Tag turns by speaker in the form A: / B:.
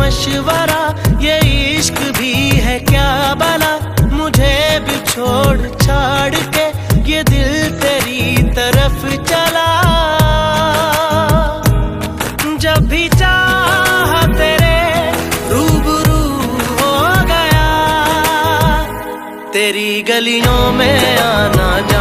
A: मशवरा, ये इश्क भी है क्या भला। मुझे भी छोड़ छाड़ के ये दिल तेरी तरफ चला। जब भी चाहा तेरे रूबरू हो गया, तेरी गलियों में आना